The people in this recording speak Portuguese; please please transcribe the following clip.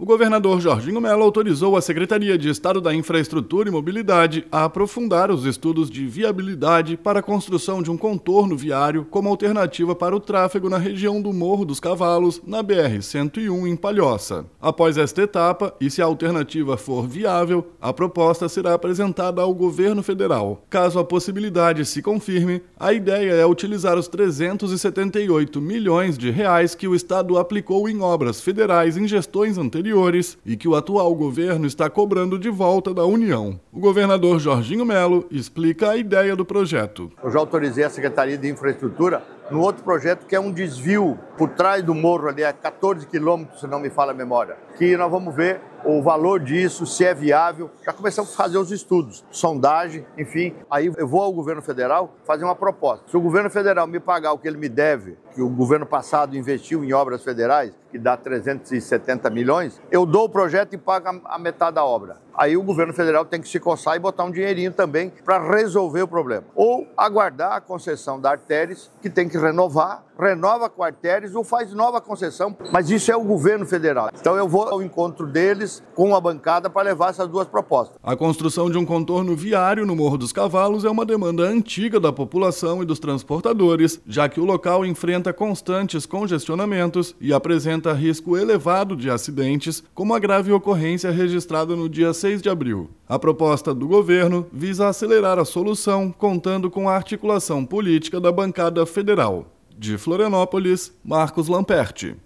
governador Jorginho Mello autorizou a Secretaria de Estado da Infraestrutura e Mobilidade a aprofundar os estudos de viabilidade para a construção de um contorno viário como alternativa para o tráfego na região do Morro dos Cavalos, na BR-101 em Palhoça. Após esta etapa, e se a alternativa for viável, a proposta será apresentada ao governo federal. Caso a possibilidade se confirme, a ideia é utilizar os 378 milhões de reais que o Estado aplicou em obras federais em gestões anteriores e que o atual governo está cobrando de volta da União. O governador Jorginho Mello explica a ideia do projeto. Eu já autorizei a Secretaria de Infraestrutura no outro projeto que é um desvio por trás do morro ali, a 14 quilômetros, se não me falha a memória, que nós vamos ver o valor disso, se é viável. Já começamos a fazer os estudos, sondagem, enfim. Aí eu vou ao governo federal fazer uma proposta. Se o governo federal me pagar o que ele me deve, que o governo passado investiu em obras federais, que dá 370 milhões, eu dou o projeto e pago a metade da obra. Aí o governo federal tem que se coçar e botar um dinheirinho também para resolver o problema. Ou aguardar a concessão da Artéries, que tem que renovar, renova com a Artéries ou faz nova concessão, mas isso é o governo federal. Então eu vou ao encontro deles com a bancada para levar essas duas propostas. A construção de um contorno viário no Morro dos Cavalos é uma demanda antiga da população e dos transportadores, já que o local enfrenta constantes congestionamentos e apresenta risco elevado de acidentes, como a grave ocorrência registrada no dia 6 de abril. A proposta do governo visa acelerar a solução, contando com a articulação política da bancada federal. De Florianópolis, Marcos Lamperti.